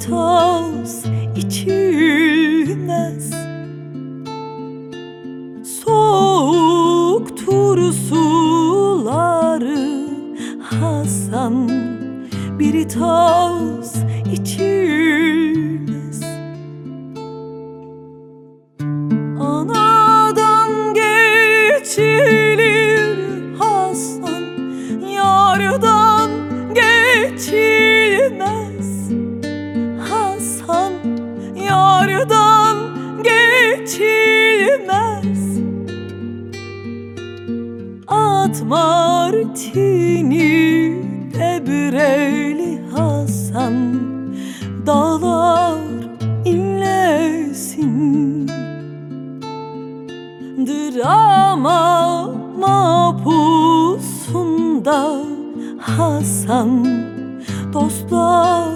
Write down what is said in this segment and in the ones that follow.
toz içilmez. Soğuktur suları Hasan, bir toz içilmez. Anadan geçilir Hasan, yardan geçilmez. Hasan, yardan geçilmez. At martini debreli Hasan, dağlar inlesin. Drama mapusunda Hasan, dostlar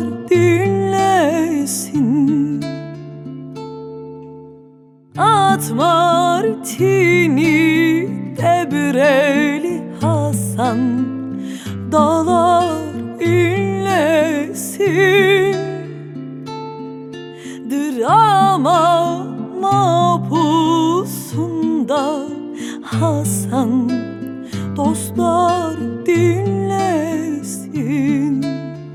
dinlesin. At martini debreli Hasan, dağlar inlesin. Drama mapusunda Hasan, dostlar dinlesin.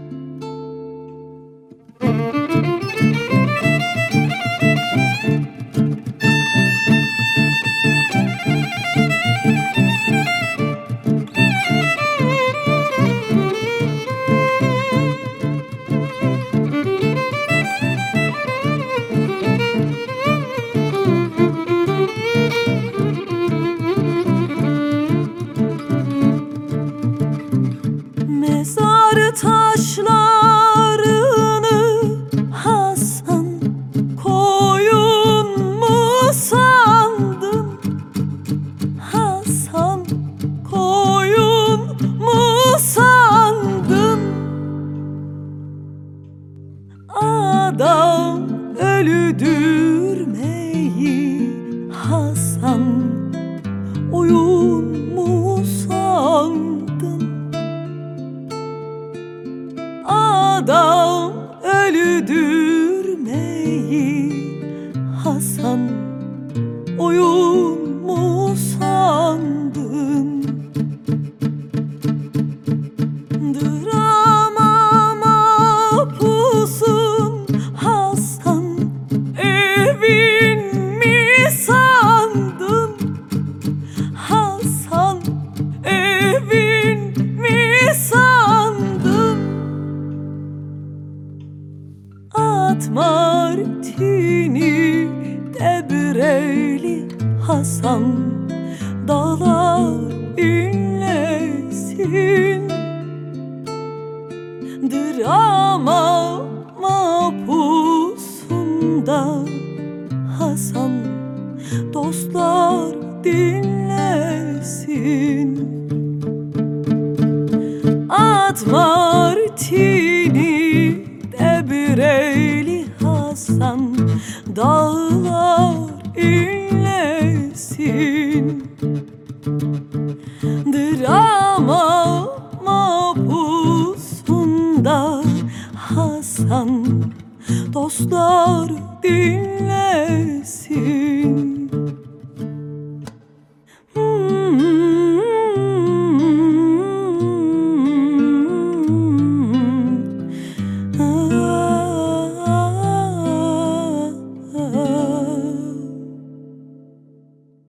Mezar taşlarını Hasan, koyun mu sandın? Hasan, koyun mu sandın? Adam öldürmeyi Hasan, oyun mu sandın? Adam öldürmeyi Hasan, oyun mu sandın? Drama mapusun Hasan, evin mi sandın? Hasan, evin mi sandın? At martini debreli Hasan, dağlar inlesin. Drama mapusunda Hasan, dostlar dinlesin. At martini debreli Hasan, dağlar inlesin. Drama mapusunda Hasan, dostlar dinlesin.